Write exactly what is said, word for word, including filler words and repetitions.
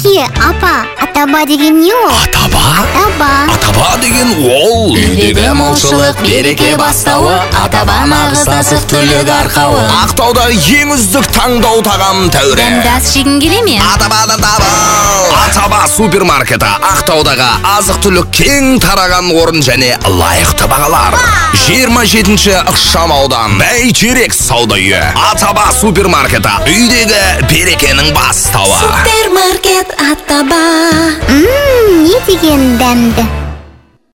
Әке, апа, атаба деген не ол? Атаба? Атаба. Атаба деген ол. Үйдегі молшылық, береке бастауы, атаба нағыз азық түлік арқауы. Ақтаудағы ең үздік таңдау тағам тәуре. Дәмді ас жегің келе ме? Атабаны табыл. Атаба супермаркеті Ақтаудағы азық түлік кең тараған орын және лайықты бағалар. жиырма жетінші ықшамаудан Бәйтерек сауда үйі. Атаба супермаркеті үйдегі берекенің бастауы. Супермаркет Атаба. Ммм, не деген дәмді.